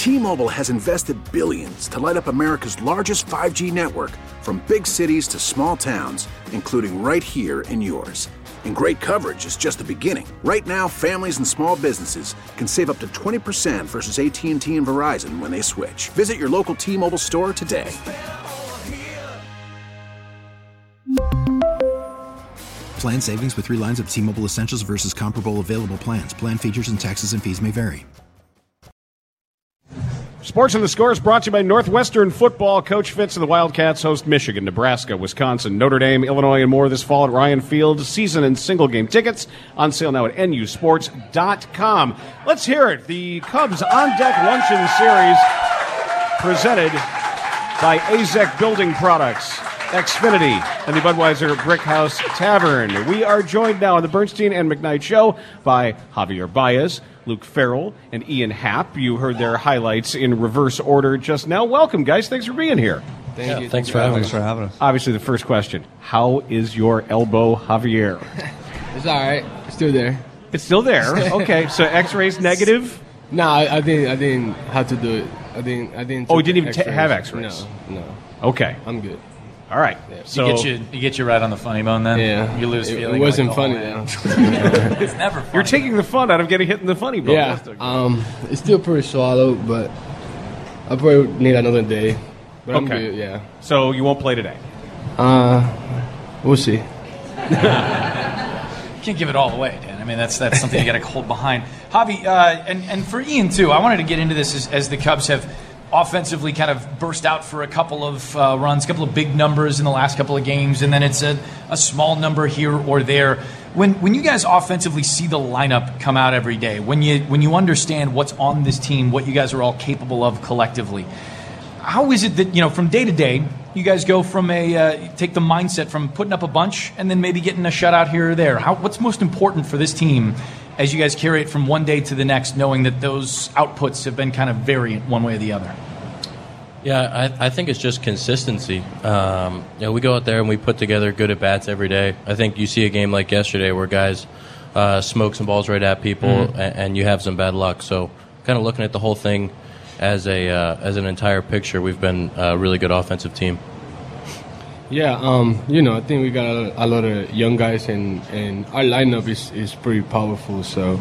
T-Mobile has invested billions to light up America's largest 5G network, from big cities to small towns, including right here in yours. And great coverage is just the beginning. Right now, families and small businesses can save up to 20% versus AT&T and Verizon when they switch. Visit your local T-Mobile store today. Plan savings with 3 lines of T-Mobile Essentials versus comparable available plans. Plan features and taxes and fees may vary. Sports on the Score is brought to you by Northwestern Football. Coach Fitz and the Wildcats host Michigan, Nebraska, Wisconsin, Notre Dame, Illinois, and more this fall at Ryan Field. Season and single-game tickets on sale now at nusports.com. Let's hear it. The Cubs On Deck Luncheon Series presented by AZEK Building Products, Xfinity, and the Budweiser Brickhouse Tavern. We are joined now on the Bernstein and McKnight Show by Javier Baez, Luke Farrell, and Ian Happ. You heard their highlights in reverse order just now. Welcome, guys. Thanks for being here. Thank you. Thanks for having us. Obviously, the first question, how is your elbow, Javier? It's all right. It's still there. It's still there. Okay, so X-rays negative? No, I didn't have to do it. I didn't. Oh, you didn't even have X-rays? No. Okay. I'm good. All right. Yeah. So you get you right on the funny bone then? Yeah. You lose feeling. It wasn't like, funny, man. though. It's never funny. You're taking the fun out of getting hit in the funny bone. Yeah. It's still pretty swallowed, but I probably need another day. But I'm good, yeah. So you won't play today? We'll see. You can't give it all away, Dan. I mean, that's something you got to hold behind. Javi, and for Ian, too, I wanted to get into this as the Cubs have offensively kind of burst out for a couple of runs, a couple of big numbers in the last couple of games, and then it's a small number here or there. When you guys offensively see the lineup come out every day, when you understand what's on this team, what you guys are all capable of collectively, how is it that, from day to day, you guys go from take the mindset from putting up a bunch and then maybe getting a shutout here or there? What's most important for this team as you guys carry it from one day to the next, knowing that those outputs have been kind of variant one way or the other? Yeah, I think it's just consistency. We go out there and we put together good at-bats every day. I think you see a game like yesterday where guys smoke some balls right at people, and you have some bad luck. So kind of looking at the whole thing as an entire picture, we've been a really good offensive team. Yeah, I think we got a lot of young guys, and our lineup is pretty powerful. So,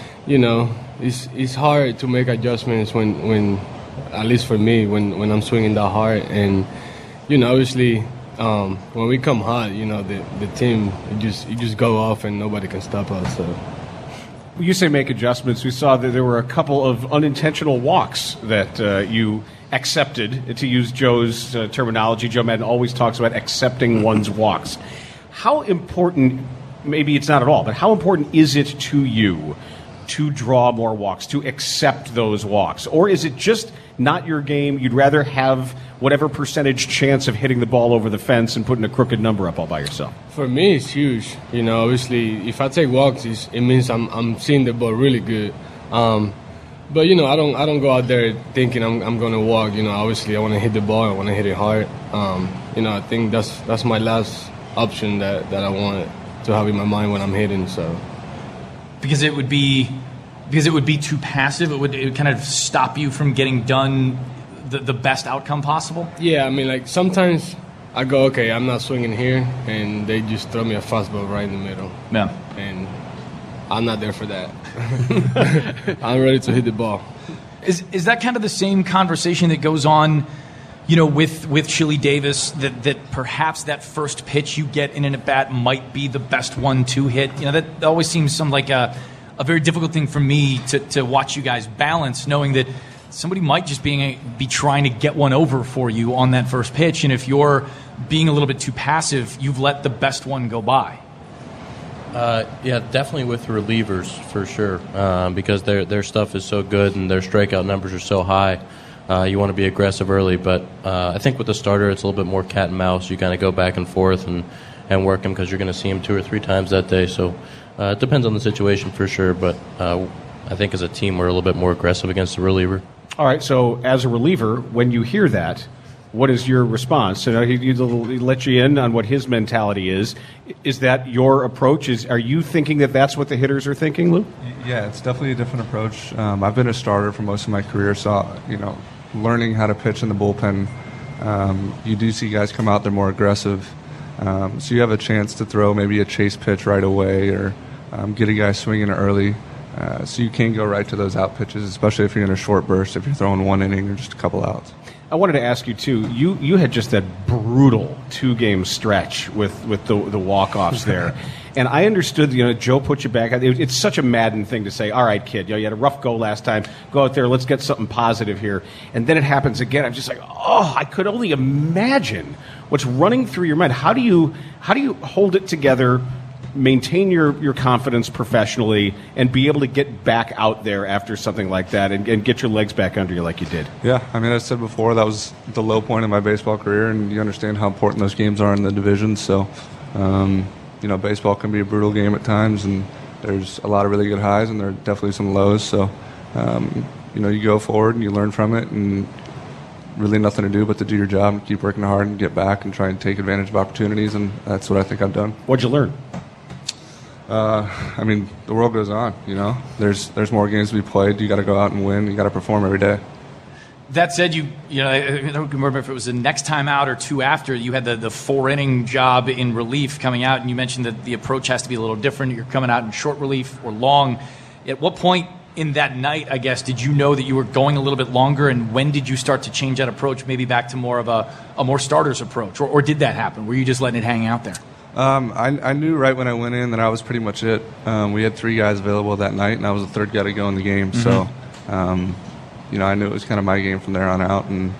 it's hard to make adjustments when at least for me, when I'm swinging that hard. And, obviously, when we come hot, the team, it just go off and nobody can stop us. So. You say make adjustments. We saw that there were a couple of unintentional walks that you accepted, to use Joe's terminology. Joe Madden always talks about accepting one's walks. How important, maybe it's not at all, but how important is it to you to draw more walks, to accept those walks? Or is it just not your game? You'd rather have whatever percentage chance of hitting the ball over the fence and putting a crooked number up all by yourself? For me, it's huge. Obviously, if I take walks, it means I'm seeing the ball really good. But I don't go out there thinking I'm going to walk. Obviously I want to hit the ball. I want to hit it hard. I think that's my last option that I want to have in my mind when I'm hitting. So because it would be too passive. It would kind of stop you from getting done the best outcome possible. Yeah, I mean, like sometimes I go, okay, I'm not swinging here, and they just throw me a fastball right in the middle. Yeah, and I'm not there for that. I'm ready to hit the ball. Is that kind of the same conversation that goes on, with Chili Davis, that perhaps that first pitch you get in an at-bat might be the best one to hit? That always seems like a very difficult thing for me to watch you guys balance, knowing that somebody might just be trying to get one over for you on that first pitch, and if you're being a little bit too passive, you've let the best one go by. Yeah, definitely with relievers for sure, because their stuff is so good and their strikeout numbers are so high. You want to be aggressive early, but I think with the starter it's a little bit more cat and mouse. You kind of go back and forth and work him because you're going to see him 2 or 3 times that day. So it depends on the situation for sure, but I think as a team we're a little bit more aggressive against the reliever. All right, so as a reliever, when you hear that, What is your response? So he let you in on what his mentality is. Is that your approach? Are you thinking that that's what the hitters are thinking, Lou? Yeah, it's definitely a different approach. I've been a starter for most of my career, so learning how to pitch in the bullpen, you do see guys come out, they're more aggressive. So you have a chance to throw maybe a chase pitch right away or get a guy swinging early. So you can go right to those out pitches, especially if you're in a short burst, if you're throwing one inning or just a couple outs. I wanted to ask you, too, you had just that brutal 2-game stretch with the walk-offs there. And I understood, Joe put you back. It's such a Madden thing to say, all right, kid, you had a rough go last time. Go out there, let's get something positive here. And then it happens again. I'm just like, I could only imagine what's running through your mind. How do you hold it together, maintain your confidence professionally, and be able to get back out there after something like that and get your legs back under you like you did? Yeah, I said before, that was the low point in my baseball career, and you understand how important those games are in the division. So, baseball can be a brutal game at times, and there's a lot of really good highs, and there are definitely some lows. So, you go forward and you learn from it, and really nothing to do but to do your job and keep working hard and get back and try and take advantage of opportunities, and that's what I think I've done. What'd you learn? The world goes on, There's more games to be played. You got to go out and win. You got to perform every day. That said, I don't remember if it was the next time out or two after, you had the 4-inning job in relief coming out, and you mentioned that the approach has to be a little different. You're coming out in short relief or long. At what point in that night, I guess, did you know that you were going a little bit longer, and when did you start to change that approach, maybe back to more of a more starter's approach, or did that happen? Were you just letting it hang out there? I knew right when I went in that I was pretty much it. We had 3 guys available that night, and I was the third guy to go in the game. Mm-hmm. So, I knew it was kind of my game from there on out. And,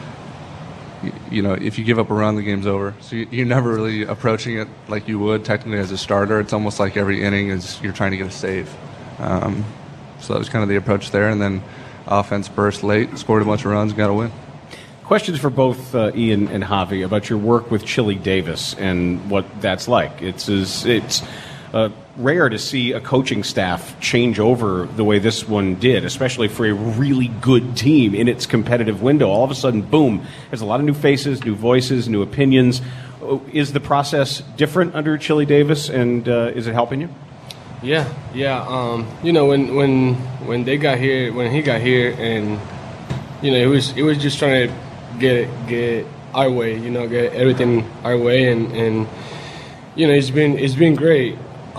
if you give up a run, the game's over. So you're never really approaching it like you would technically as a starter. It's almost like every inning is you're trying to get a save. So that was kind of the approach there. And then offense burst late, scored a bunch of runs, got a win. Questions for both Ian and Javi about your work with Chili Davis and what that's like. It's rare to see a coaching staff change over the way this one did, especially for a really good team in its competitive window. All of a sudden, boom, there's a lot of new faces, new voices, new opinions. Is the process different under Chili Davis, and is it helping you? Yeah. When they got here, when he got here, and it was just trying to get our way, get everything our way, and it's been great.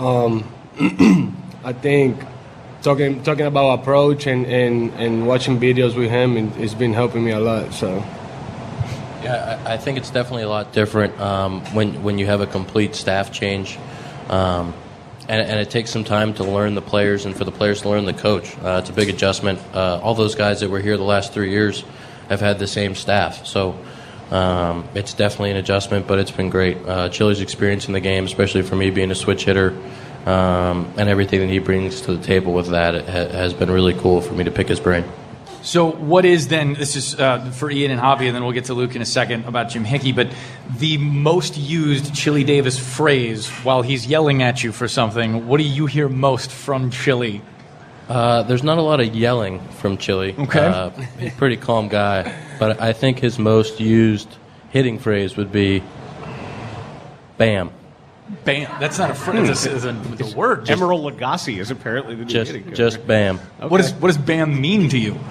I think talking about approach and watching videos with him, it's been helping me a lot. So yeah, I think it's definitely a lot different when you have a complete staff change, and it takes some time to learn the players and for the players to learn the coach. It's a big adjustment. All those guys that were here the last 3 years have had the same staff, so it's definitely an adjustment, but it's been great. Chili's experience in the game, especially for me being a switch hitter, and everything that he brings to the table with that, has been really cool for me to pick his brain. So what is then, this is for Ian and Javi, and then we'll get to Luke in a second about Jim Hickey, but the most used Chili Davis phrase while he's yelling at you for something, what do you hear most from Chili? There's not a lot of yelling from Chili. Okay. He's a pretty calm guy, but I think his most used hitting phrase would be "bam." Bam. That's not a phrase. It's a word. Emeril Lagasse is apparently the new hitting coach. Just bam. Okay. What does bam mean to you?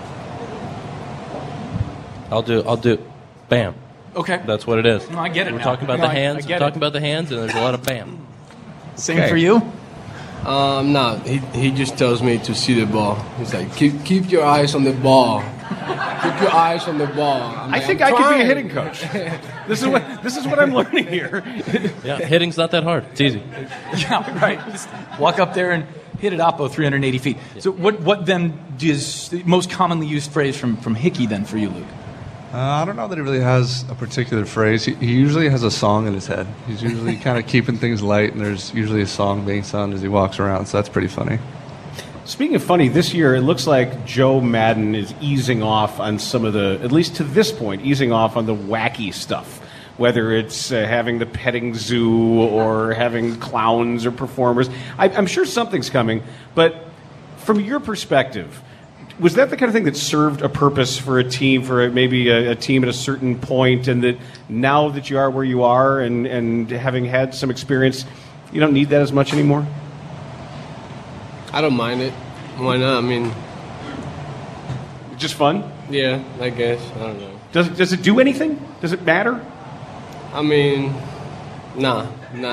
I'll do bam. Okay. That's what it is. No, I get it. We're now. talking about No, the hands. I get Talking it. about the hands, and there's a lot of bam. Same for you? No, he just tells me to see the ball. He's like, keep your eyes on the ball. Keep your eyes on the ball. I think I could be a hitting coach. This is what I'm learning here. Yeah, hitting's not that hard. It's easy. Yeah, right. Just walk up there and hit it oppo 380 feet. Yeah. So what then is the most commonly used phrase from Hickey then for you, Luke? I don't know that he really has a particular phrase. He usually has a song in his head. He's usually kind of keeping things light, and there's usually a song being sung as he walks around, so that's pretty funny. Speaking of funny, this year it looks like Joe Madden is easing off on some of the, at least to this point, easing off on the wacky stuff. Whether it's having the petting zoo or having clowns or performers. I'm sure something's coming, but from your perspective, Was that the kind of thing that served a purpose for a team, for maybe a team at a certain point, and that now that you are where you are and having had some experience, you don't need that as much anymore? I don't mind it. Why not? I mean, just fun? Yeah, I guess. I don't know. Does it do anything? Does it matter? I mean, nah.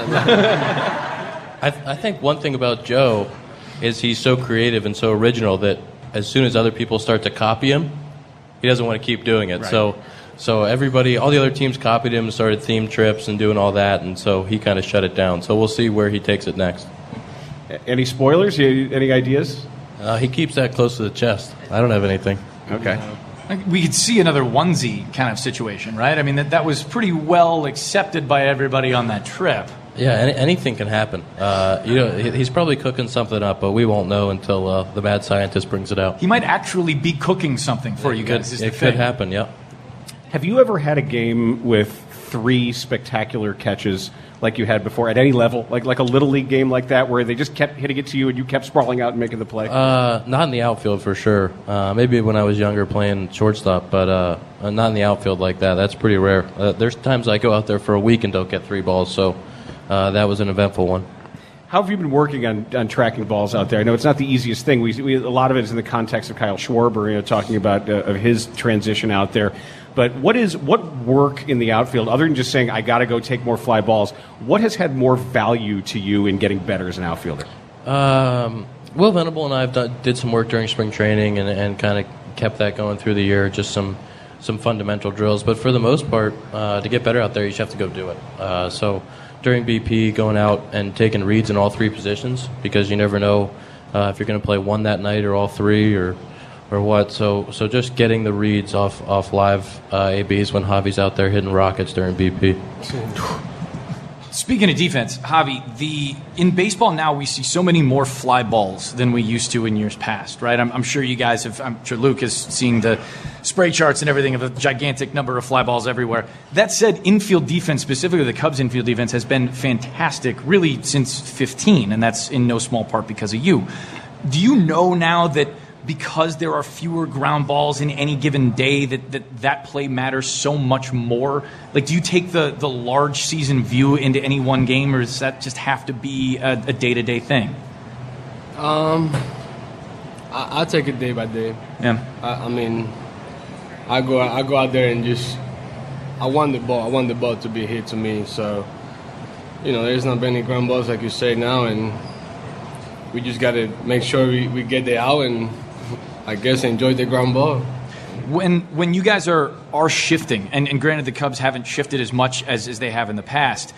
I think one thing about Joe is he's so creative and so original that as soon as other people start to copy him, he doesn't want to keep doing it. Right. So everybody, all the other teams copied him, started theme trips and doing all that, and so he kind of shut it down. So we'll see where he takes it next. Any spoilers? Any ideas? He keeps that close to the chest. I don't have anything. Okay. We could see another onesie kind of situation, right? I mean, that was pretty well accepted by everybody on that trip. Yeah, anything can happen. He's probably cooking something up, but we won't know until the mad scientist brings it out. He might actually be cooking something for you guys. It could happen, yeah. Have you ever had a game with 3 spectacular catches like you had before at any level, like a Little League game like that, where they just kept hitting it to you and you kept sprawling out and making the play? Not in the outfield for sure. Maybe when I was younger playing shortstop, but not in the outfield like that. That's pretty rare. There's times I go out there for a week and don't get 3 balls, so that was an eventful one. How have you been working on tracking balls out there? I know it's not the easiest thing. We a lot of it is in the context of Kyle Schwarber, talking about of his transition out there. But what work in the outfield, other than just saying, I got to go take more fly balls, what has had more value to you in getting better as an outfielder? Will Venable and I did some work during spring training and kind of kept that going through the year, just some fundamental drills. But for the most part, to get better out there, you just have to go do it. So during BP, going out and taking reads in all 3 positions, because you never know if you're going to play one that night or all 3 or what. So just getting the reads off live ABs when Javi's out there hitting rockets during BP. Speaking of defense, Javi, in baseball now we see so many more fly balls than we used to in years past, right? I'm sure you guys have, I'm sure Luke is seeing the spray charts and everything of a gigantic number of fly balls everywhere. That said, infield defense, specifically the Cubs infield defense, has been fantastic really since 2015, and that's in no small part because of you. Do you know now that because there are fewer ground balls in any given day, that play matters so much more? Like, do you take the large season view into any one game, or does that just have to be a day-to-day thing? I take it day by day. Yeah. I mean, I go out there and just I want the ball. I want the ball to be hit to me. So, there's not many ground balls like you say now, and we just got to make sure we get it out and I guess enjoy the ground ball. When you guys are shifting, and granted the Cubs haven't shifted as much as they have in the past,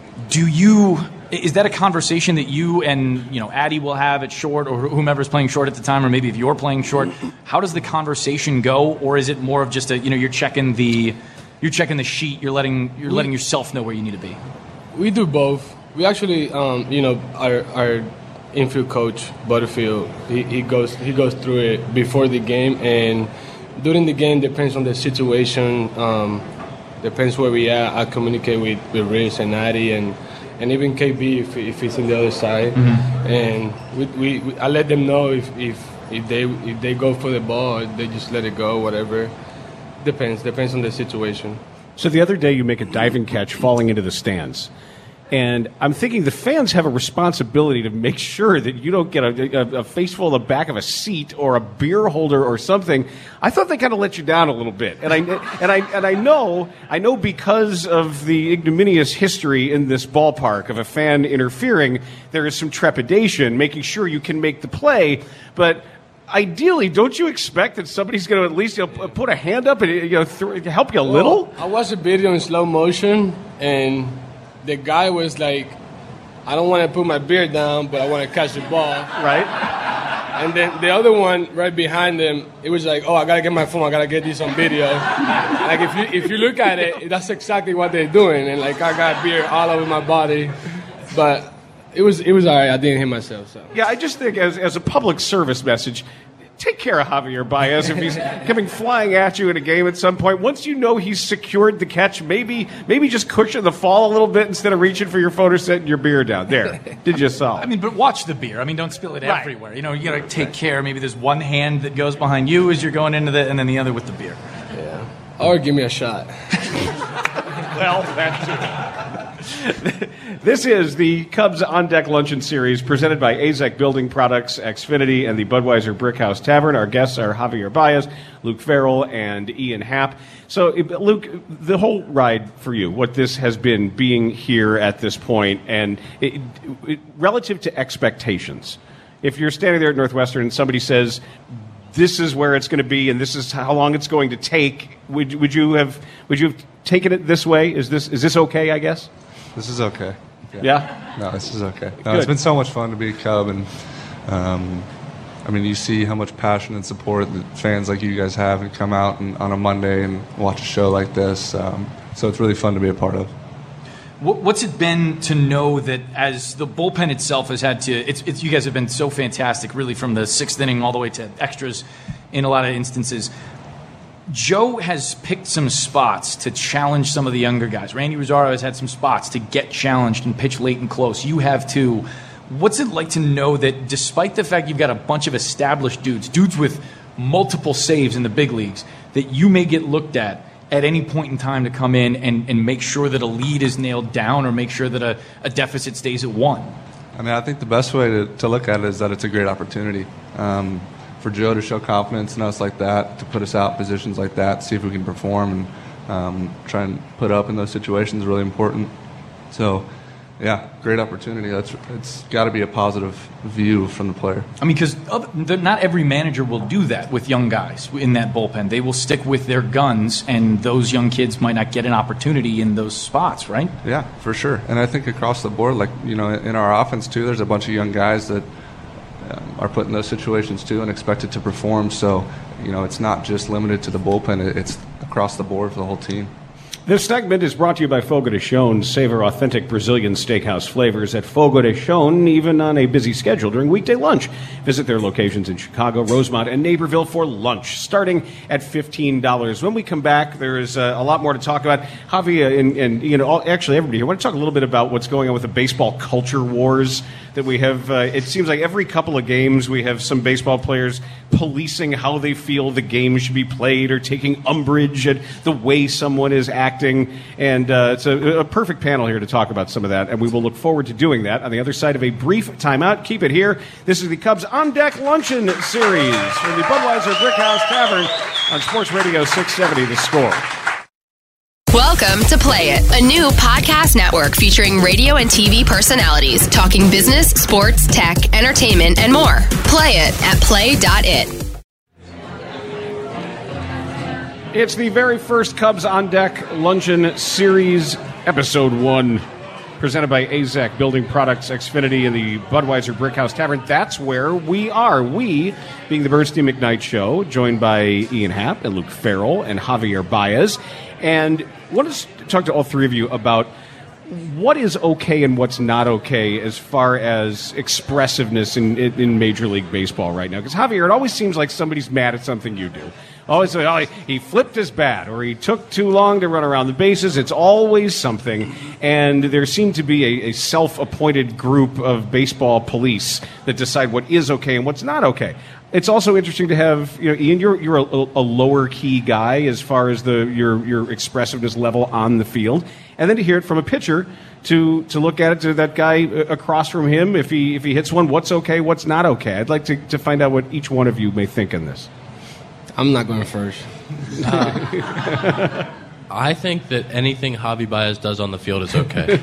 is that a conversation that you and Addy will have at short, or whomever's playing short at the time, or maybe if you're playing short? How does the conversation go, or is it more of just you're checking the sheet, you're letting yourself know where you need to be? We do both. We actually our infield coach Butterfield, he goes through it before the game, and during the game depends on the situation, depends where we are. I communicate with Riz and Addy and even KB if he's in the other side, and I let them know if they go for the ball, they just let it go, whatever. Depends on the situation. So the other day you make a diving catch falling into the stands. And I'm thinking the fans have a responsibility to make sure that you don't get a face full of the back of a seat or a beer holder or something. I thought they kind of let you down a little bit, and I know because of the ignominious history in this ballpark of a fan interfering, there is some trepidation, making sure you can make the play, but. Ideally, don't you expect that somebody's going to at least put a hand up and help you a little? I watched a video in slow motion, and the guy was like, I don't want to put my beer down, but I want to catch the ball. Right. And then the other one right behind him, it was like, I got to get my phone. I got to get this on video. Like, if you look at it, that's exactly what they're doing. And, I got beer all over my body. But it was all right. I didn't hit myself. So. Yeah, I just think as a public service message, take care of Javier Baez if he's coming flying at you in a game at some point. Once you know he's secured the catch, maybe just cushion the fall a little bit instead of reaching for your phone or setting your beer down. There, did you solve? I mean, but watch the beer. I mean, don't spill it everywhere. You know, you got to take care. Maybe there's one hand that goes behind you as you're going into the, and then the other with the beer. Yeah. Or give me a shot. Well, that's This is the Cubs On Deck Luncheon Series presented by AZEK Building Products, Xfinity, and the Budweiser Brickhouse Tavern. Our guests are Javier Baez, Luke Farrell, and Ian Happ. So, Luke, the whole ride for you, what this has been being here at this point, and relative to expectations, if you're standing there at Northwestern and somebody says, this is where it's going to be and this is how long it's going to take, would you have taken it this way? Is this okay, I guess? This is okay. Yeah? No, this is okay. No, it's been so much fun to be a Cub, and I mean, you see how much passion and support that fans like you guys have and come out and, on a Monday and watch a show like this. So it's really fun to be a part of. What's it been to know that as the bullpen itself has had to, it's you guys have been so fantastic, really, from the sixth inning all the way to extras in a lot of instances. Joe has picked some spots to challenge some of the younger guys. Randy Rosario has had some spots to get challenged and pitch late and close. You have too. What's it like to know that despite the fact you've got a bunch of established dudes with multiple saves in the big leagues, that you may get looked at any point in time to come in and make sure that a lead is nailed down or make sure that a deficit stays at 1? I mean, I think the best way to look at it is that it's a great opportunity. For Joe to show confidence in us like that, to put us out in positions like that, see if we can perform and try and put up in those situations is really important. So, yeah, great opportunity. It's got to be a positive view from the player. I mean, because not every manager will do that with young guys in that bullpen. They will stick with their guns, and those young kids might not get an opportunity in those spots, right? Yeah, for sure. And I think across the board, like, you know, in our offense too, there's a bunch of young guys that are put in those situations too and expected to perform. So, you know, it's not just limited to the bullpen. It's across the board for the whole team. This segment is brought to you by Fogo de Chão. Savor authentic Brazilian steakhouse flavors at Fogo de Chão, even on a busy schedule during weekday lunch. Visit their locations in Chicago, Rosemont, and Naperville for lunch, starting at $15. When we come back, there is a lot more to talk about. Javi and you know, actually everybody here, I want to talk a little bit about what's going on with the baseball culture wars that we have. It seems like every couple of games we have some baseball players policing how they feel the game should be played or taking umbrage at the way someone is acting. And it's a perfect panel here to talk about some of that, and we will look forward to doing that on the other side of a brief timeout. Keep it here. This is the Cubs On Deck Luncheon Series from the Budweiser Brickhouse Tavern on Sports Radio 670 The Score. Welcome to Play It, a new podcast network featuring radio and TV personalities talking business, sports, tech, entertainment, and more. Play it at play.it. It's the very first Cubs On Deck Luncheon Series, Episode 1, presented by AZEK Building Products, Xfinity, and the Budweiser Brickhouse Tavern. That's where we are. We, being the Bernstein McKnight Show, joined by Ian Happ and Luke Farrell and Javier Baez. And I want to talk to all three of you about what is okay and what's not okay as far as expressiveness in Major League Baseball right now. Because, Javier, it always seems like somebody's mad at something you do. Always like, oh, he flipped his bat, or he took too long to run around the bases. It's always something. And there seem to be a self-appointed group of baseball police that decide what is okay and what's not okay. It's also interesting to have, you know, Ian, you're a lower key guy as far as your expressiveness level on the field, and then to hear it from a pitcher, to look at it to that guy across from him, if he hits one, what's okay, what's not okay. I'd like to find out what each one of you may think in this. I'm not going first. I think that anything Javi Baez does on the field is okay.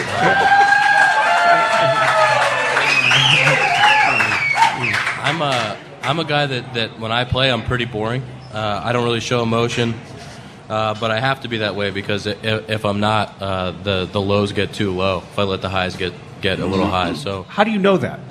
I'm a guy that when I play, I'm pretty boring. I don't really show emotion, but I have to be that way because if I'm not, the lows get too low. If I let the highs get a little high. So how do you know that?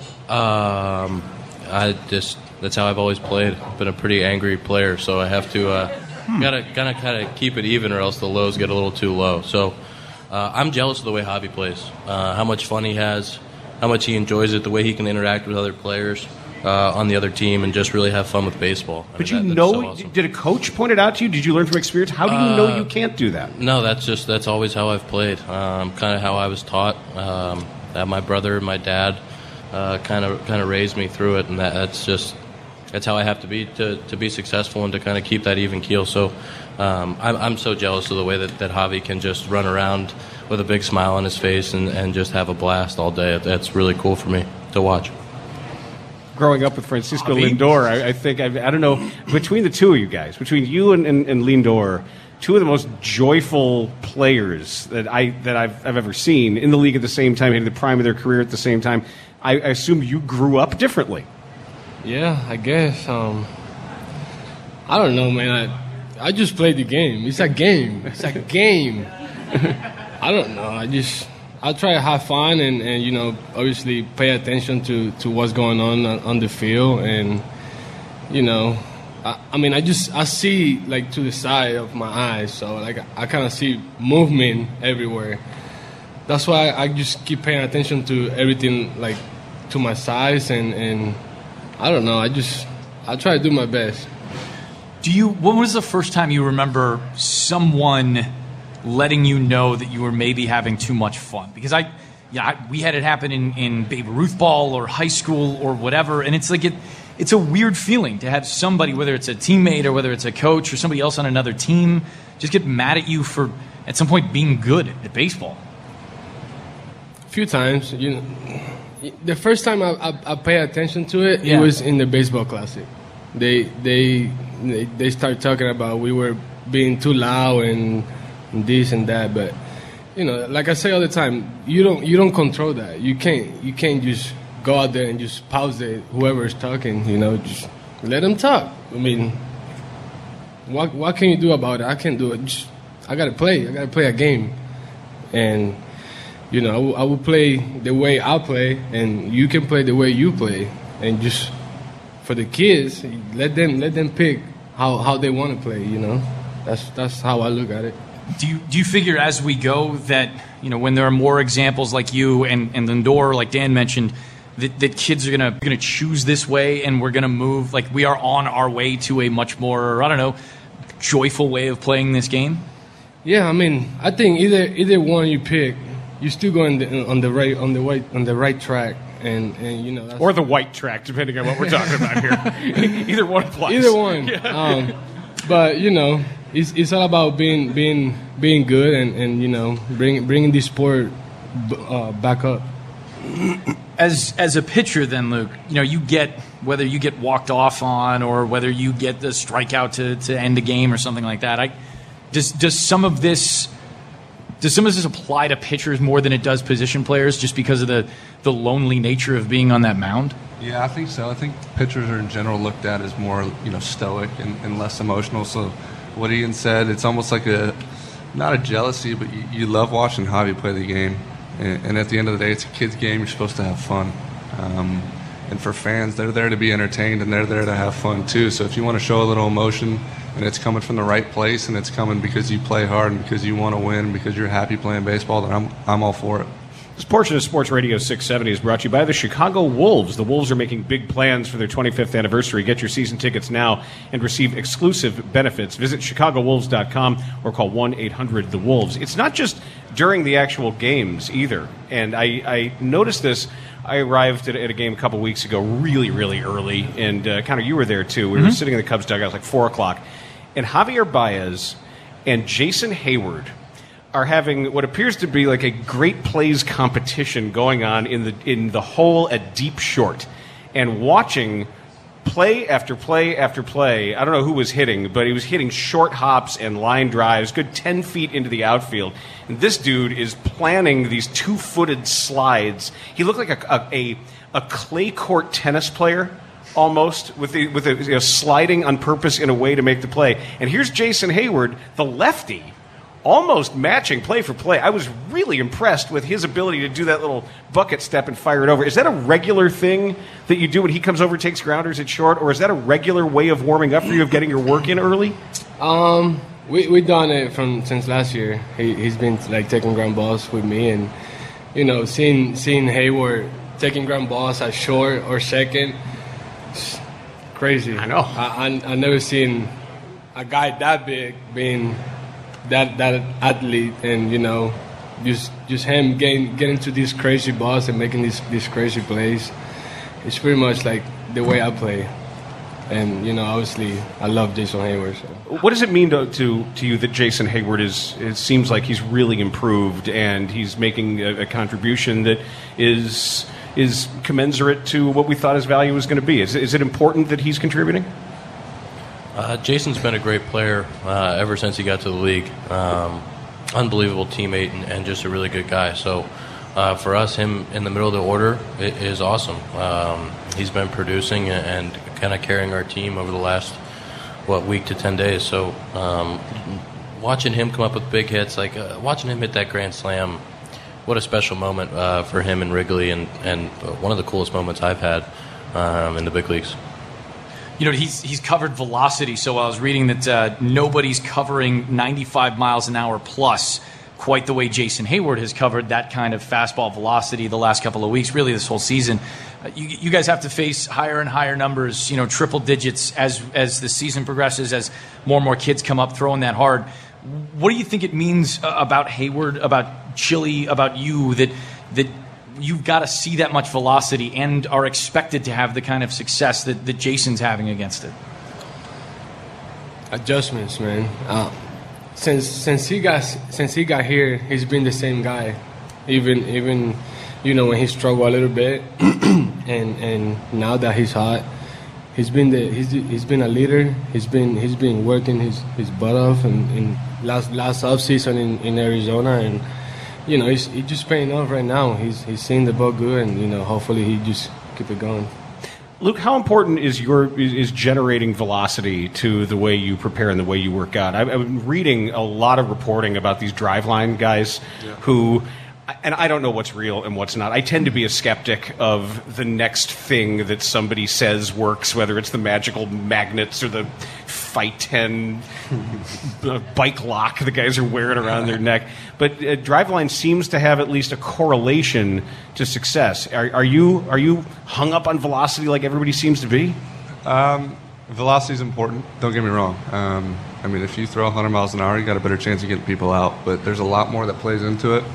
That's how I've always played. I've been a pretty angry player, so I have to gotta kind of keep it even, or else the lows get a little too low. So I'm jealous of the way Javi plays, how much fun he has, how much he enjoys it, the way he can interact with other players. on the other team and just really have fun with baseball. But that's so awesome. Did a coach point it out to you? Did you learn from experience? How do you know you can't do that? No, that's always how I've played. Kind of how I was taught. That my brother and my dad kind of raised me through it, and that's how I have to be successful and to kind of keep that even keel. So I'm so jealous of the way that Javi can just run around with a big smile on his face and just have a blast all day. That's really cool for me to watch. Growing up with Francisco Lindor, I think, I don't know, between the two of you guys, between you and Lindor, two of the most joyful players that I've ever seen in the league at the same time, hitting the prime of their career at the same time. I assume you grew up differently. Yeah, I guess. I don't know, man. I just played the game. It's a game. I don't know. I try to have fun and obviously pay attention to what's going on the field. And, I see, like, to the side of my eyes. So, like, I kind of see movement everywhere. That's why I just keep paying attention to everything, like, to my size. And I don't know. I try to do my best. When was the first time you remember someone letting you know that you were maybe having too much fun? Because we had it happen in Babe Ruth ball or high school or whatever, and it's like it's a weird feeling to have somebody, whether it's a teammate or whether it's a coach or somebody else on another team, just get mad at you for at some point being good at baseball. A few times, the first time I pay attention to it, it was in the baseball classic. They start talking about we were being too loud and this and that, but like I say all the time, you don't control that. You can't just go out there and just pause it. Whoever is talking, just let them talk. I mean, what can you do about it? I can't do it. I gotta play a game, and I will play the way I play, and you can play the way you play, and just for the kids, let them pick how they want to play. That's how I look at it. Do you figure as we go that when there are more examples like you and Lindor, like Dan mentioned, that kids are gonna choose this way, and we're gonna move, like we are on our way to a much more, I don't know, joyful way of playing this game? Yeah, I mean, I think either one you pick, you still go on the right track, and that's, or the white track, depending on what we're talking about here. Either one applies. Either one. Yeah. But it's all about being good and bringing this sport back up. As a pitcher, then, Luke, you get, whether you get walked off on or whether you get the strikeout to end the game or something like that. Does some of this apply to pitchers more than it does position players, just because of the lonely nature of being on that mound? Yeah, I think so. I think pitchers are in general looked at as more stoic and less emotional. So what Ian said, it's almost like not a jealousy, but you love watching Javi play the game. And at the end of the day, it's a kid's game. You're supposed to have fun. And for fans, they're there to be entertained, and they're there to have fun too. So if you want to show a little emotion, and it's coming from the right place, and it's coming because you play hard and because you want to win, because you're happy playing baseball, then I'm all for it. This portion of Sports Radio 670 is brought to you by the Chicago Wolves. The Wolves are making big plans for their 25th anniversary. Get your season tickets now and receive exclusive benefits. Visit ChicagoWolves.com or call 1-800-THE-WOLVES. It's not just during the actual games either. And I noticed this. I arrived at a game a couple weeks ago really, really early, and Connor, you were there too. We were sitting in the Cubs dugout. It was like 4 o'clock. And Javier Baez and Jason Hayward are having what appears to be like a great plays competition going on in the hole at deep short, and watching play after play after play. I don't know who was hitting, but he was hitting short hops and line drives, good 10 feet into the outfield. And this dude is planning these 2-footed slides. He looked like a clay court tennis player, almost, with a sliding on purpose in a way to make the play. And here's Jason Hayward, the lefty, almost matching play for play. I was really impressed with his ability to do that little bucket step and fire it over. Is that a regular thing that you do when he comes over, takes grounders at short, or is that a regular way of warming up for you, of getting your work in early? We've done it since last year. He's been like taking ground balls with me, and seeing Hayward taking ground balls at short or second, It's crazy. I know. I never seen a guy that big being that athlete, and just him getting to these crazy balls and making these crazy plays. It's pretty much like the way I play. And, obviously, I love Jason Hayward. So. What does it mean to you that Jason Hayward it seems like he's really improved and he's making a contribution that is commensurate to what we thought his value was going to be? Is it important that he's contributing? Jason's been a great player ever since he got to the league. Unbelievable teammate and just a really good guy. So for us, him in the middle of the order is awesome. He's been producing and kind of carrying our team over the last, week to 10 days. So watching him come up with big hits, like watching him hit that grand slam, what a special moment for him in Wrigley, and one of the coolest moments I've had in the big leagues. He's covered velocity, so I was reading that nobody's covering 95 miles an hour plus quite the way Jason Hayward has covered that kind of fastball velocity the last couple of weeks, really this whole season. You guys have to face higher and higher numbers, triple digits as the season progresses, as more and more kids come up throwing that hard. What do you think it means about Hayward, about Chile, about you, that you've got to see that much velocity and are expected to have the kind of success that Jason's having against it? Adjustments, man. Since he got here, he's been the same guy. Even when he struggled a little bit, and now that he's hot, he's been a leader. He's been working his butt off, and last offseason in Arizona, and he's just paying off right now. He's seeing the ball good, and hopefully he just keep it going. Luke, how important is generating velocity to the way you prepare and the way you work out? I've been reading a lot of reporting about these driveline guys who, and I don't know what's real and what's not. I tend to be a skeptic of the next thing that somebody says works, whether it's the magical magnets or the Fight 10 bike lock the guys are wearing around their neck. But driveline seems to have at least a correlation to success. Are you hung up on velocity like everybody seems to be? Velocity is important. Don't get me wrong. If you throw 100 miles an hour, you got a better chance of getting people out. But there's a lot more that plays into it.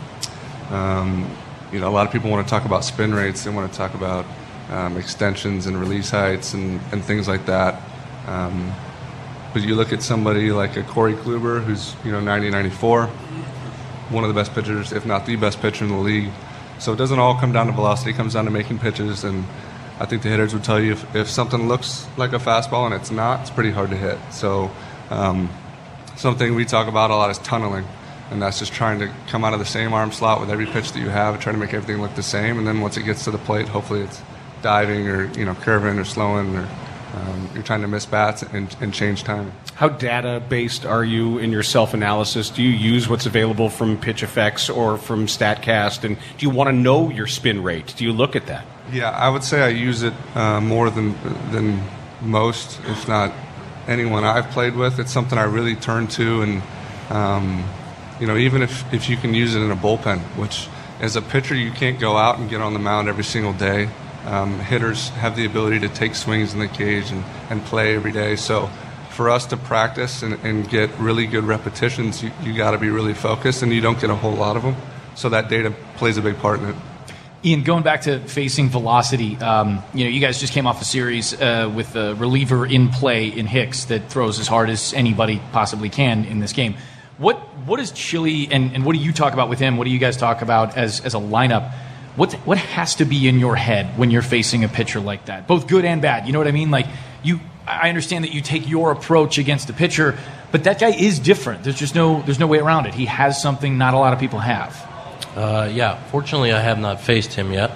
A lot of people want to talk about spin rates. They want to talk about extensions and release heights and things like that. But you look at somebody like a Corey Kluber, who's 90-94, one of the best pitchers, if not the best pitcher in the league. So it doesn't all come down to velocity; it comes down to making pitches. And I think the hitters would tell you if something looks like a fastball and it's not, it's pretty hard to hit. So something we talk about a lot is tunneling. And that's just trying to come out of the same arm slot with every pitch that you have and trying to make everything look the same. And then once it gets to the plate, hopefully it's diving or curving or slowing, or you're trying to miss bats and change timing. How data-based are you in your self-analysis? Do you use what's available from Pitch Effects or from StatCast? And do you want to know your spin rate? Do you look at that? Yeah, I would say I use it more than most, if not anyone I've played with. It's something I really turn to, and even if you can use it in a bullpen, which as a pitcher you can't go out and get on the mound every single day. Hitters have the ability to take swings in the cage and play every day. So for us to practice and get really good repetitions, you got to be really focused, and you don't get a whole lot of them. So that data plays a big part in it. Ian, going back to facing velocity, you guys just came off a series with a reliever in play in Hicks that throws as hard as anybody possibly can in this game. What is Chile, and what do you talk about with him? What do you guys talk about as a lineup? What has to be in your head when you're facing a pitcher like that, both good and bad? You know what I mean? Like I understand that you take your approach against the pitcher, but that guy is different. There's no way around it. He has something not a lot of people have. Fortunately, I have not faced him yet.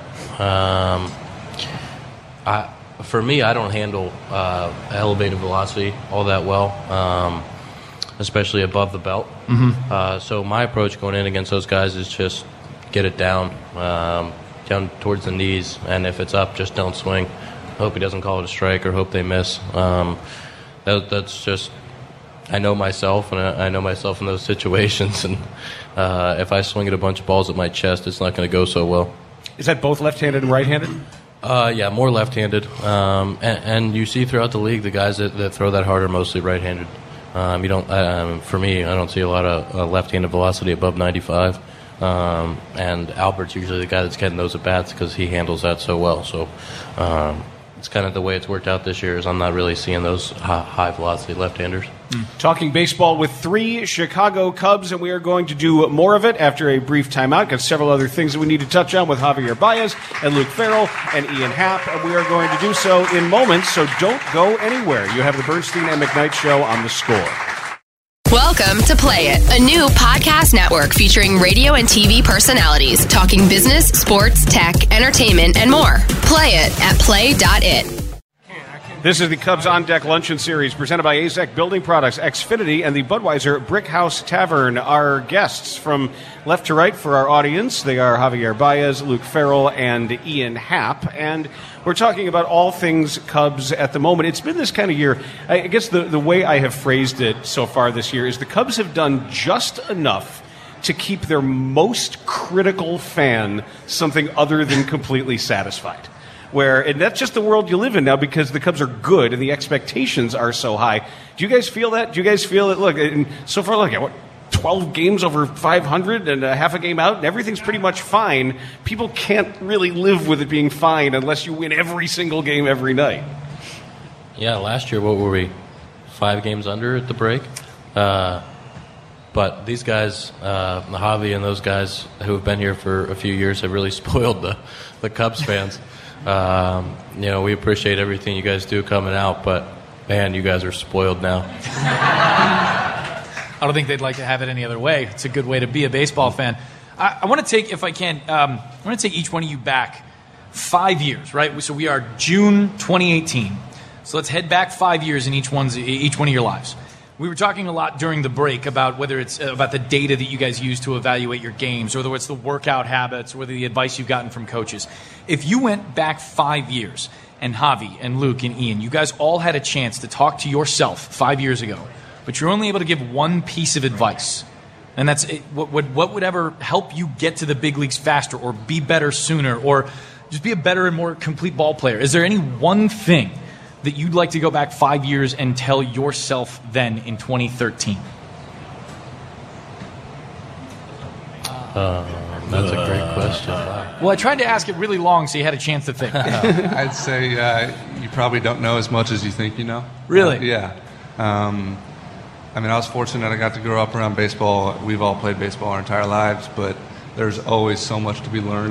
For me, I don't handle elevated velocity all that well, especially above the belt. Mm-hmm. So my approach going in against those guys is just get it down towards the knees, and if it's up, just don't swing. Hope he doesn't call it a strike or hope they miss. That's just, I know myself, and I know myself in those situations, and if I swing at a bunch of balls at my chest, it's not going to go so well. Is that both left-handed and right-handed? Yeah, more left-handed. And you see throughout the league the guys that throw that hard are mostly right-handed. You don't. For me, I don't see a lot of left-handed velocity above 95. And Albert's usually the guy that's getting those at-bats because he handles that so well. So it's kind of the way it's worked out this year is I'm not really seeing those high-velocity left-handers. Talking baseball with 3 Chicago Cubs, and we are going to do more of it after a brief timeout. Got several other things that we need to touch on with Javier Baez and Luke Farrell and Ian Happ, and we are going to do so in moments, so don't go anywhere. You have the Bernstein and McKnight Show on The Score. Welcome to Play It, a new podcast network featuring radio and TV personalities talking business, sports, tech, entertainment, and more. Play it at play.it. This is the Cubs On Deck Luncheon Series presented by AZEK Building Products, Xfinity, and the Budweiser Brick House Tavern. Our guests from left to right for our audience, they are Javier Baez, Luke Farrell, and Ian Happ. And we're talking about all things Cubs at the moment. It's been this kind of year. I guess the way I have phrased it so far this year is the Cubs have done just enough to keep their most critical fan something other than completely satisfied. And that's just the world you live in now because the Cubs are good and the expectations are so high. Do you guys feel that? Do you guys feel that? Look, so far, look at what, 12 games over 500 and a half a game out, and everything's pretty much fine. People can't really live with it being fine unless you win every single game every night. Yeah, last year, what were we? 5 games under at the break? But these guys, Javi and those guys who have been here for a few years have really spoiled the Cubs fans. We appreciate everything you guys do coming out, but man, you guys are spoiled now. I don't think they'd like to have it any other way. It's a good way to be a baseball fan. I want to take, if I can, I want to take each one of you back 5 years, right? So we are June 2018. So let's head back 5 years in each one of your lives. We were talking a lot during the break about whether it's about the data that you guys use to evaluate your games, or whether it's the workout habits, or the advice you've gotten from coaches. If you went back 5 years, and Javi and Luke and Ian, you guys all had a chance to talk to yourself 5 years ago, but you're only able to give one piece of advice, and that's what would ever help you get to the big leagues faster, or be better sooner, or just be a better and more complete ball player. Is there any one thing that you'd like to go back 5 years and tell yourself then in 2013? That's a great question. Well, I tried to ask it really long so you had a chance to think. I'd say you probably don't know as much as you think you know. Really? Yeah. I was fortunate I got to grow up around baseball. We've all played baseball our entire lives, but there's always so much to be learned.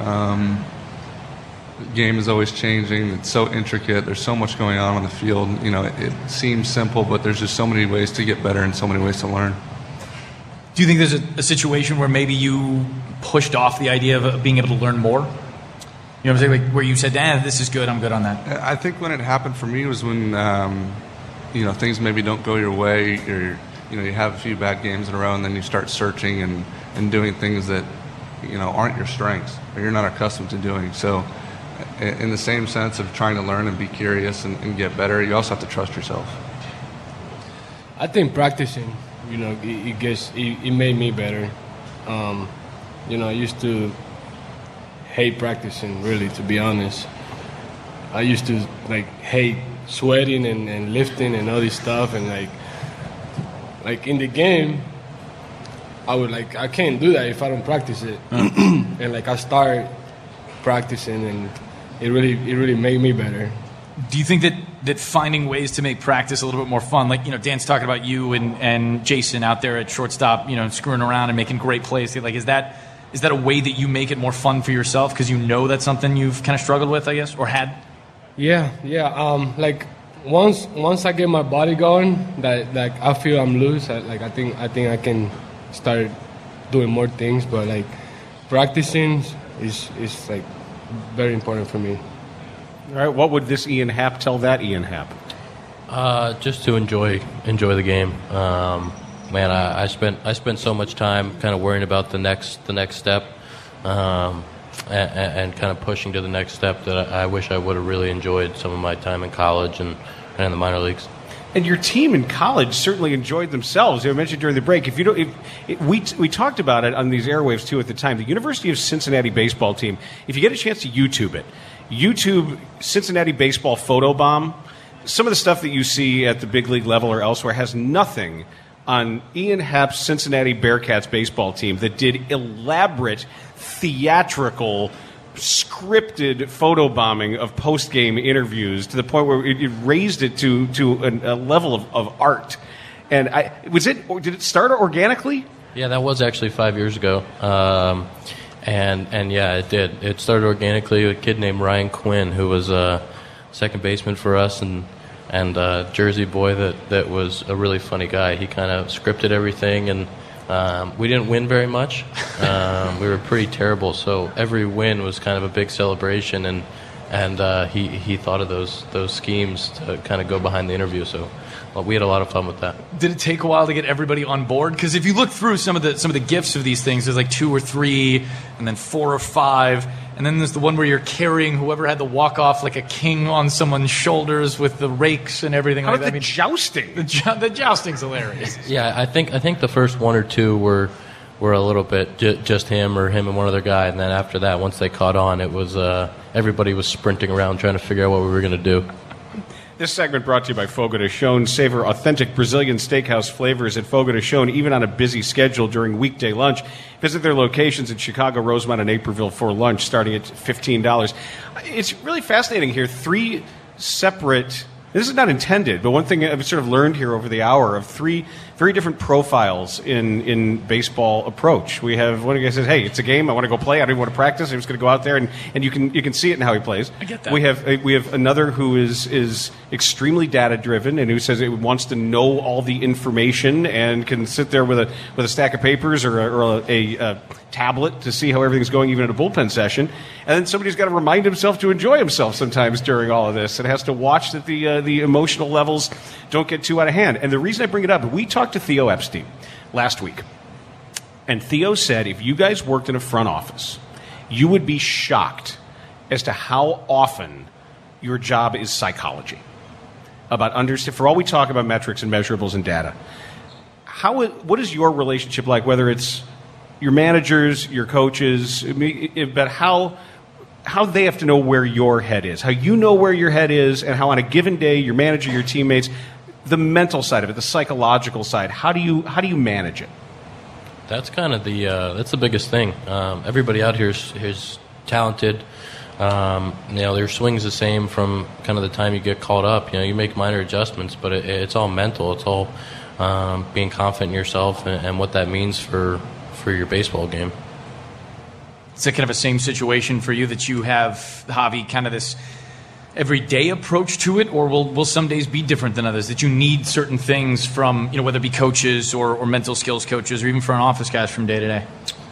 The game is always changing. It's so intricate. There's so much going on the field. It seems simple, but there's just so many ways to get better and so many ways to learn. Do you think there's a situation where maybe you pushed off the idea of being able to learn more? You know what I'm saying? Like where you said, this is good, I'm good on that. I think when it happened for me was when, things maybe don't go your way, or, you have a few bad games in a row, and then you start searching and doing things that, aren't your strengths, or you're not accustomed to doing. So in the same sense of trying to learn and be curious and get better, you also have to trust yourself. I think practicing, it made me better. I used to hate practicing, really, to be honest. I used to hate sweating and lifting and all this stuff, and like in the game, I can't do that if I don't practice it. And I start practicing, and it really made me better. Do you think that finding ways to make practice a little bit more fun, Dan's talking about you and Jason out there at shortstop, screwing around and making great plays, is that a way that you make it more fun for yourself because that's something you've kind of struggled with, I guess, or had? Yeah. Once I get my body going, that I feel I'm loose. I think I can start doing more things, but practicing is very important for me. All right, what would this Ian Happ tell that Ian Happ? Just to enjoy the game. I spent so much time kind of worrying about the next step, and kind of pushing to the next step that I wish I would have really enjoyed some of my time in college and in the minor leagues. And your team in college certainly enjoyed themselves. I mentioned during the break. We talked about it on these airwaves too at the time. The University of Cincinnati baseball team. If you get a chance to YouTube it, YouTube Cincinnati baseball photo bomb. Some of the stuff that you see at the big league level or elsewhere has nothing on Ian Happ's Cincinnati Bearcats baseball team that did elaborate, theatrical, scripted photobombing of post-game interviews to the point where it raised it to a level of art. And did it start organically? Yeah, that was actually 5 years ago. And yeah, it did. It started organically with a kid named Ryan Quinn, who was a second baseman for us and Jersey boy that was a really funny guy. He kind of scripted everything, and we didn't win very much. We were pretty terrible, so every win was kind of a big celebration, and he thought of those schemes to kind of go behind the interview. So we had a lot of fun with that. Did it take a while to get everybody on board? Because if you look through some of the gifs of these things, there's like 2 or 3, and then 4 or 5. And then there's the one where you're carrying whoever had the walk-off like a king on someone's shoulders with the rakes and everything like that. Jousting? The jousting's hilarious. Yeah, I think the first 1 or 2 were a little bit just him and one other guy. And then after that, once they caught on, it was everybody was sprinting around trying to figure out what we were going to do. This segment brought to you by Fogo de Chão. Savor authentic Brazilian steakhouse flavors at Fogo de Chão, even on a busy schedule during weekday lunch. Visit their locations in Chicago, Rosemont, and Naperville for lunch, starting at $15. It's really fascinating here. 3 separate... This is not intended, but one thing I've sort of learned here over the hour of 3 very different profiles in baseball approach. We have one guy says, "Hey, it's a game. I want to go play. I don't even want to practice. I'm just going to go out there," and you can see it in how he plays. I get that. We have another who is extremely data driven and who says it wants to know all the information and can sit there with a stack of papers or a tablet to see how everything's going, even in a bullpen session. And then somebody's got to remind himself to enjoy himself sometimes during all of this, and has to watch that the emotional levels don't get too out of hand. And the reason I bring it up, we talked to Theo Epstein last week, and Theo said if you guys worked in a front office, you would be shocked as to how often your job is psychology. For all we talk about metrics and measurables and data, what is your relationship like, whether it's your managers, your coaches, but how they have to know where your head is, how you know where your head is, and how on a given day your manager, your teammates, the mental side of it, the psychological side, how do you manage it? That's kind of that's the biggest thing. Everybody out here is talented. Their swing's the same from kind of the time you get called up. You make minor adjustments, but it's all mental. It's all being confident in yourself and what that means for your baseball game. Is it kind of a same situation for you that you have, Javi, kind of this everyday approach to it, or will some days be different than others, that you need certain things from, whether it be coaches or mental skills coaches or even front office guys from day to day?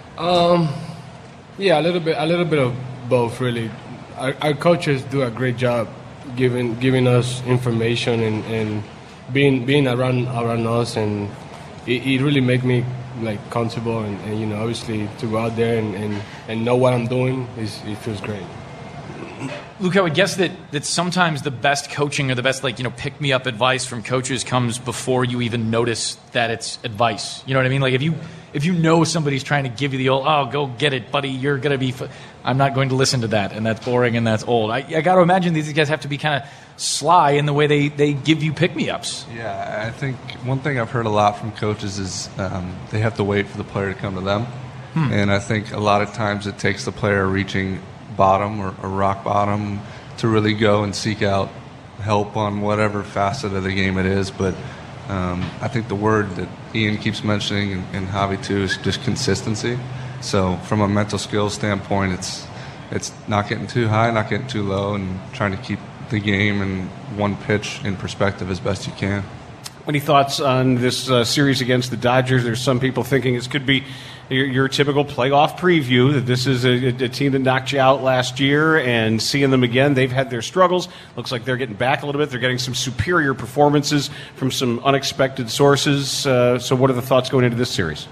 Yeah, a little bit of both, really. Our coaches do a great job giving us information and being around us, and it really makes me comfortable and obviously to go out there and know what I'm doing it feels great. Luke, I would guess that sometimes the best coaching or the best pick me up advice from coaches comes before you even notice that it's advice. You know what I mean? Like if you know somebody's trying to give you the old, "Oh, go get it, buddy, you're gonna be," I'm not going to listen to that, and that's boring and that's old. I got to imagine these guys have to be kind of sly in the way they give you pick me ups. Yeah, I think one thing I've heard a lot from coaches is they have to wait for the player to come to them, and I think a lot of times it takes the player reaching bottom or rock bottom to really go and seek out help on whatever facet of the game it is. But I think the word that Ian keeps mentioning and Javi too is just consistency. So from a mental skills standpoint, it's not getting too high, not getting too low, and trying to keep the game and one pitch in perspective as best you can. Any thoughts on this series against the Dodgers? There's some people thinking this could be your typical playoff preview, that this is a team that knocked you out last year, and seeing them again, they've had their struggles. Looks like they're getting back a little bit. They're getting some superior performances from some unexpected sources. So what are the thoughts going into this series?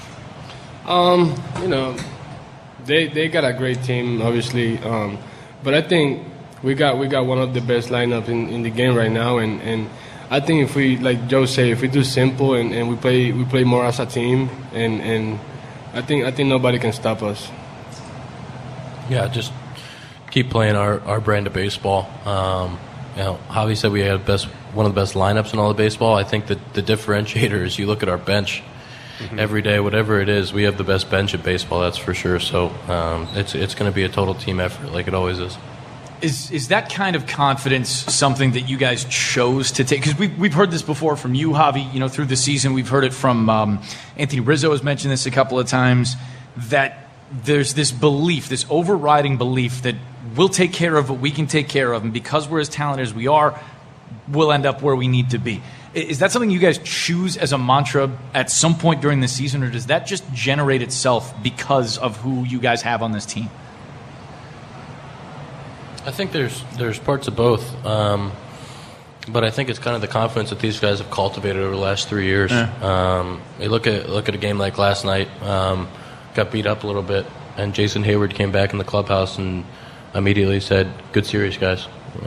They got a great team, obviously, but I think we got one of the best lineups in the game right now, and I think if we, like Joe say, if we do simple and we play more as a team, and I think nobody can stop us. Yeah, just keep playing our brand of baseball. Javi said we had one of the best lineups in all of baseball. I think that the differentiator is you look at our bench every day, whatever it is, we have the best bench in baseball, that's for sure. So it's going to be a total team effort like it always is. Is that kind of confidence something that you guys chose to take? Because we've heard this before from you, Javi, through the season. We've heard it from Anthony Rizzo has mentioned this a couple of times, that there's this belief, this overriding belief that we'll take care of what we can take care of, and because we're as talented as we are, we'll end up where we need to be. Is that something you guys choose as a mantra at some point during the season, or does that just generate itself because of who you guys have on this team? I think there's parts of both, but I think it's kind of the confidence that these guys have cultivated over the last 3 years. You look at a game like last night, got beat up a little bit, and Jason Hayward came back in the clubhouse and immediately said, "Good series, guys,"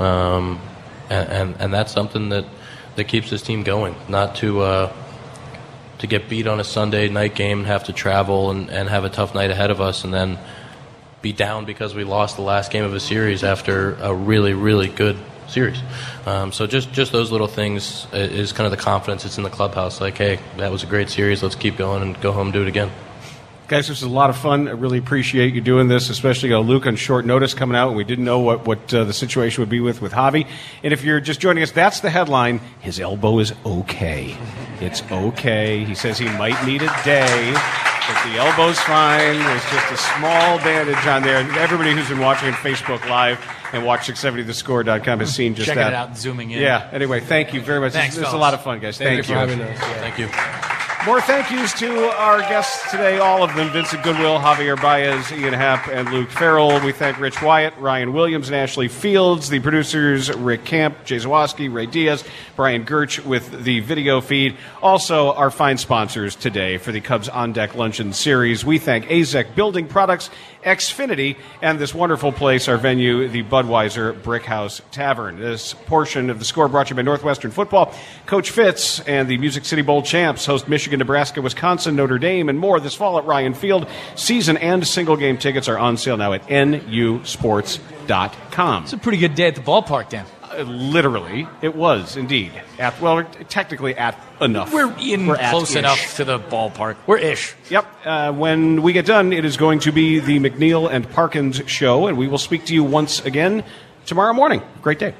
and that's something that keeps this team going. Not to get beat on a Sunday night game and have to travel and have a tough night ahead of us, and then be down because we lost the last game of a series after a really, really good series. So just those little things is kind of the confidence that's in the clubhouse. Like, hey, that was a great series. Let's keep going and go home and do it again. Guys, this is a lot of fun. I really appreciate you doing this, especially Luke on short notice coming out, and we didn't know what the situation would be with Javi. And if you're just joining us, that's the headline. His elbow is okay. It's okay. He says he might need a day, but the elbow's fine. There's just a small bandage on there. Everybody who's been watching on Facebook Live and watch670thescore.com has seen just Checking that. it out and zooming in. Yeah. Anyway, thank you very much. Thanks, this is a lot of fun, guys. Thank you. for having us. Thank you. More thank yous to our guests today, all of them: Vincent Goodwill, Javier Baez, Ian Happ, and Luke Farrell. We thank Rich Wyatt, Ryan Williams, and Ashley Fields, the producers Rick Camp, Jay Zawoski, Ray Diaz, Brian Gerch with the video feed. Also, our fine sponsors today for the Cubs On Deck Luncheon Series. We thank AZEC Building Products, Xfinity, and this wonderful place, our venue, the Budweiser Brickhouse Tavern. This portion of the score brought to you by Northwestern Football. Coach Fitz and the Music City Bowl champs host Michigan, Nebraska, Wisconsin, Notre Dame, and more this fall at Ryan Field. Season and single game tickets are on sale now at nusports.com. It's a pretty good day at the ballpark, Dan. Literally, it was indeed. Technically at enough. We're close enough to the ballpark. We're ish. Yep. When we get done, it is going to be the McNeil and Parkins show, and we will speak to you once again tomorrow morning. Great day.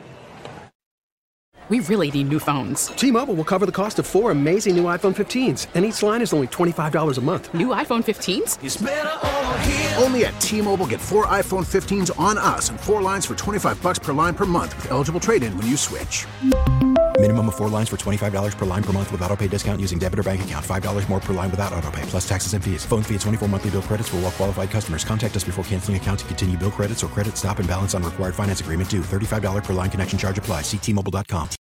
We really need new phones. T-Mobile will cover the cost of 4 amazing new iPhone 15s, and each line is only $25 a month. New iPhone 15s? It's better over here. Only at T-Mobile, get 4 iPhone 15s on us and 4 lines for $25 per line per month with eligible trade-in when you switch. Minimum of 4 lines for $25 per line per month with autopay discount using debit or bank account. $5 more per line without autopay, plus taxes and fees. Phone fee at 24 monthly bill credits for well-qualified customers. Contact us before canceling account to continue bill credits or credit stop and balance on required finance agreement due. $35 per line connection charge applies. See T-Mobile.com.